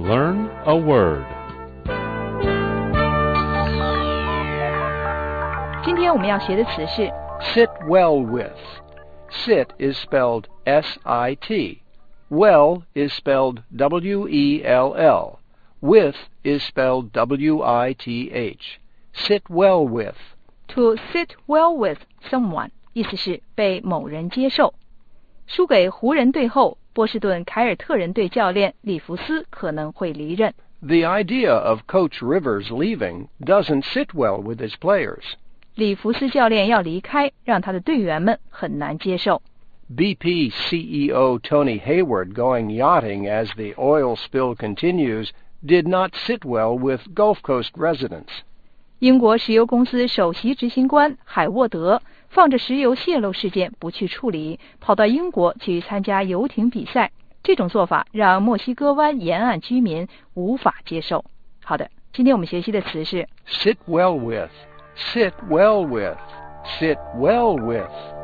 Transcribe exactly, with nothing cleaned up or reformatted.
Learn a word. 今天我们要学的词是 Sit well with. Sit is spelled S I T. Well is spelled W E L L. With is spelled W I T H. Sit well with. To sit well with someone 意思是被某人接受。输给湖人队后，波士顿凯尔特人队教练里弗斯可能会离任。 The idea of Coach Rivers leaving doesn't sit well with his players. 里弗斯教练要离开，让他的队员们很难接受。 B P C E O Tony Hayward going yachting as the oil spill continues did not sit well with Gulf Coast residents. 英国石油公司首席执行官海沃德放着石油泄漏事件不去处理，跑到英国去参加游艇比赛，这种做法让墨西哥湾沿岸居民无法接受。好的，今天我们学习的词是 Sit well with. Sit well with. Sit well with.